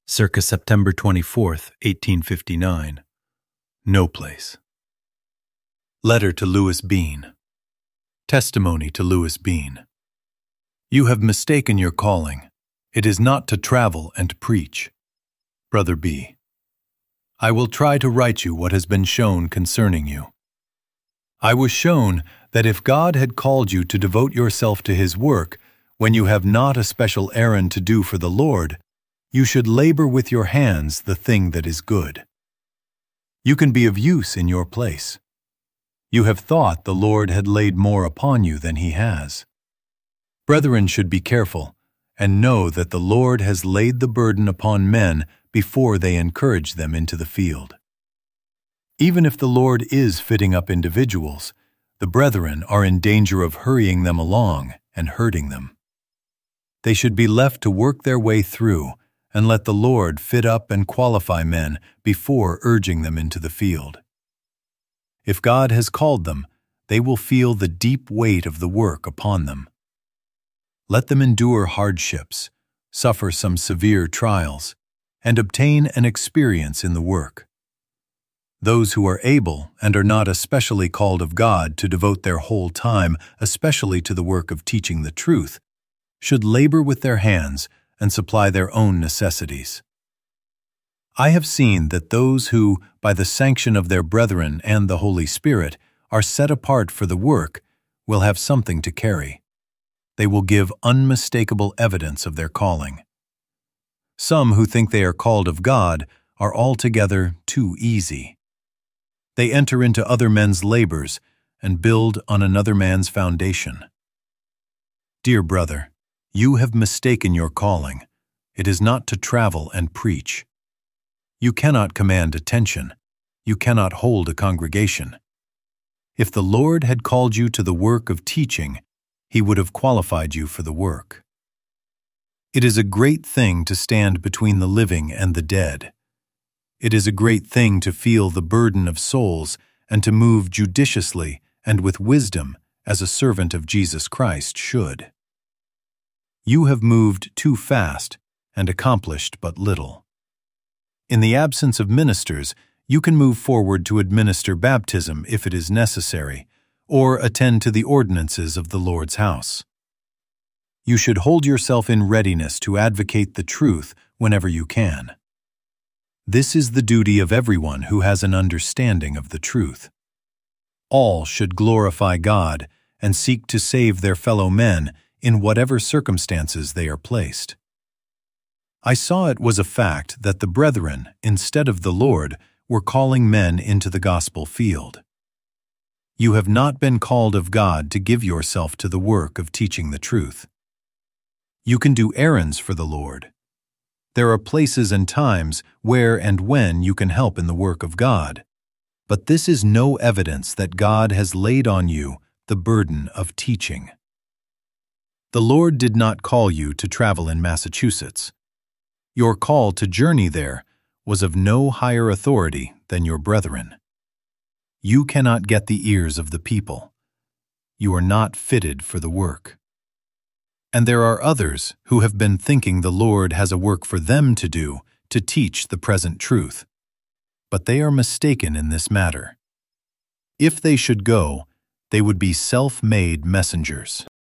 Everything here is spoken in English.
circa September 24th, 1859. No place. Letter to Louis Bean. Testimony to Louis Bean. You have mistaken your calling. It is not to travel and preach. Brother B. I will try to write you what has been shown concerning you. I was shown that if God had called you to devote yourself to His work, when you have not a special errand to do for the Lord, you should labor with your hands the thing that is good. You can be of use in your place. You have thought the Lord had laid more upon you than He has. Brethren should be careful, and know that the Lord has laid the burden upon men before they encourage them into the field. Even if the Lord is fitting up individuals, the brethren are in danger of hurrying them along and hurting them. They should be left to work their way through and let the Lord fit up and qualify men before urging them into the field. If God has called them, they will feel the deep weight of the work upon them. Let them endure hardships, suffer some severe trials, and obtain an experience in the work. Those who are able and are not especially called of God to devote their whole time especially to the work of teaching the truth, should labor with their hands and supply their own necessities. I have seen that those who, by the sanction of their brethren and the Holy Spirit, are set apart for the work, will have something to carry. They will give unmistakable evidence of their calling. Some who think they are called of God are altogether too easy. They enter into other men's labors and build on another man's foundation. Dear brother, you have mistaken your calling. It is not to travel and preach. You cannot command attention. You cannot hold a congregation. If the Lord had called you to the work of teaching, He would have qualified you for the work. It is a great thing to stand between the living and the dead. It is a great thing to feel the burden of souls and to move judiciously and with wisdom as a servant of Jesus Christ should. You have moved too fast and accomplished but little. In the absence of ministers, you can move forward to administer baptism if it is necessary, or attend to the ordinances of the Lord's house. You should hold yourself in readiness to advocate the truth whenever you can. This is the duty of everyone who has an understanding of the truth. All should glorify God and seek to save their fellow men in whatever circumstances they are placed. I saw it was a fact that the brethren, instead of the Lord, were calling men into the gospel field. You have not been called of God to give yourself to the work of teaching the truth. You can do errands for the Lord. There are places and times where and when you can help in the work of God, but this is no evidence that God has laid on you the burden of teaching. The Lord did not call you to travel in Massachusetts. Your call to journey there was of no higher authority than your brethren. You cannot get the ears of the people. You are not fitted for the work. And there are others who have been thinking the Lord has a work for them to do to teach the present truth. But they are mistaken in this matter. If they should go, they would be self-made messengers.